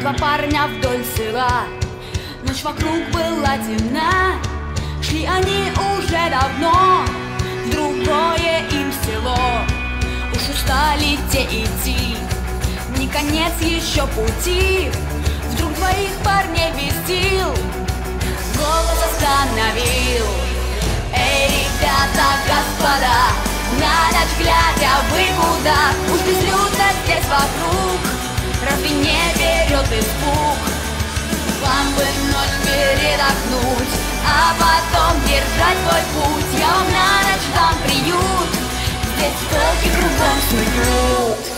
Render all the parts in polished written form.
два парня вдоль села. Ночь вокруг была темна, шли они уже давно в другое им село. Уж устали те идти, не конец еще пути. Вдруг двоих парней вестил, голос остановил. Эй, ребята, господа, на ночь глядя вы куда? Уж безлюдно здесь вокруг, разве не берет испуг? Вам бы ночь передохнуть, а потом держать свой путь. Я вам на ночь дам приют, здесь волки кругом снуют.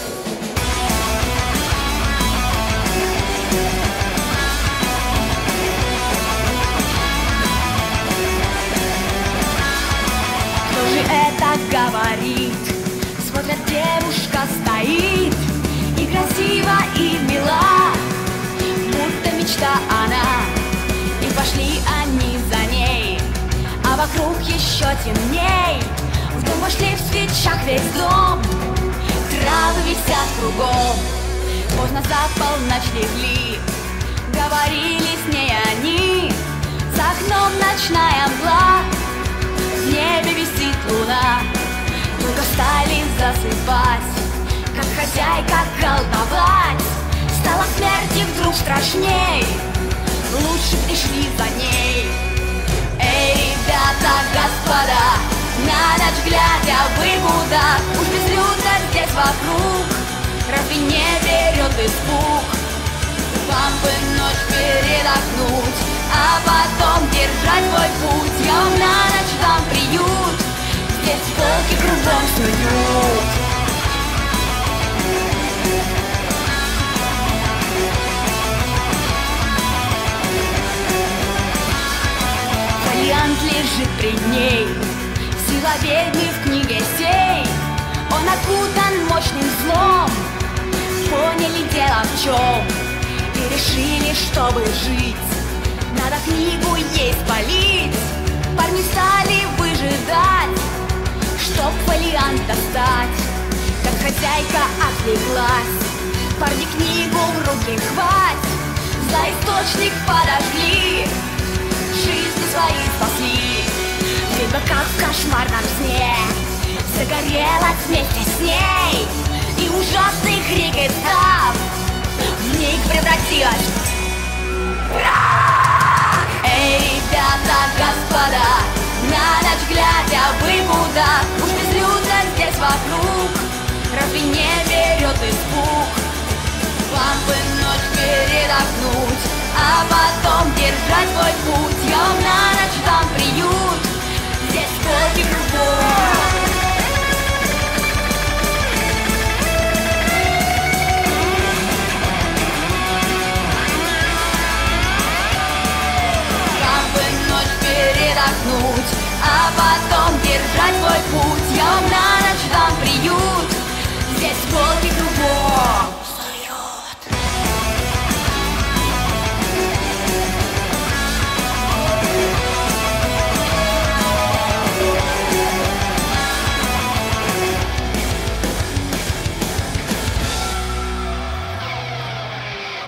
Кто же это говорит? Смотрят, девушка стоит, и красива, и мила, будто мечта она. И пошли они за ней, а вокруг еще темней. В дом вошли, в свечах весь дом, травы висят кругом. Поздно за полночь легли, говорили с ней они. За окном ночная мгла, в небе висит луна. Только стали засыпать, как хозяйка колдовать. Стала смерти вдруг страшней, лучше пришли за ней. Эй, ребята, господа, на ночь глядя вы куда? Уж безлюдно здесь вокруг, разве не берет испуг? Вам бы ночь передохнуть, а потом держать свой путь. Я вам на ночь дам приют, здесь волки кругом снуют. Фолиант лежит пред ней, сила ведьмы в книге сей. Он окутан мощным злом, поняли дело в чем, и решили, чтобы жить, надо книгу ей спалить. Парни стали выжидать, чтоб фолиант достать. Как хозяйка отвлеклась, парни книгу в руки хвать. За источник подожгли, жизни свои спасли. Ведьма как в кошмарном сне загорелась вместе с ней, и ужасный крик издав вмиг превратилась в прах. Эй, ребята, господа, на ночь глядя вы куда? Уж безлюдно здесь вокруг, разве не берет испуг? Вам бы ночь передохнуть, а потом держать свой путь. Я вам на ночь дам приют, здесь волки кругом. Передохнуть, а потом держать свой путь. Я вам на ночь дам приют, здесь волки кругом.